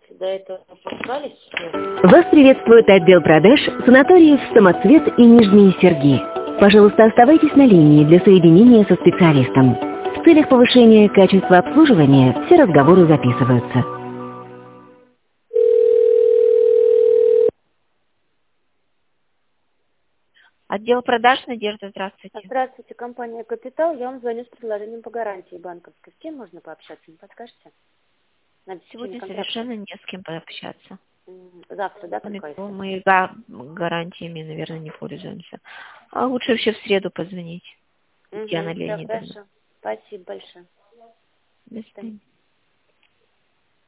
до этого попались? Вас приветствует отдел продаж санаториев «Самоцвет» и «Нижние Серги». Пожалуйста, оставайтесь на линии для соединения со специалистом. В целях повышения качества обслуживания все разговоры записываются. Отдел продаж, Надежда, здравствуйте. Здравствуйте, компания «Капитал». Я вам звоню с предложением по гарантии банковской. С кем можно пообщаться, не подскажете? Сегодня совершенно не с кем пообщаться. Завтра, да, только если? Мы гарантиями, наверное, не пользуемся. А лучше вообще в среду позвонить. Татьяна Леонидовна. Хорошо. Спасибо большое. До свидания.